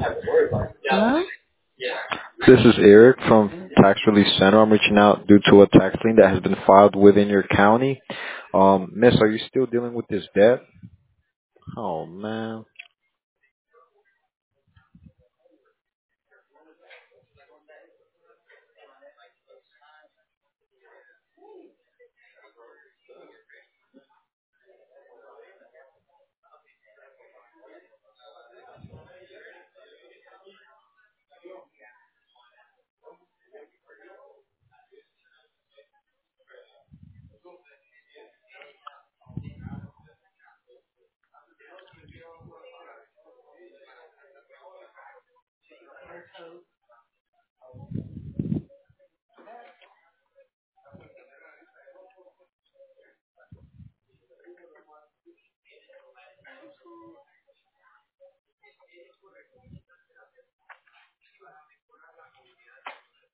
Hello? This is Eric from Tax Relief Center. I'm reaching out due to a tax lien that has been filed within your county. Miss, are you still dealing with this debt? Oh man.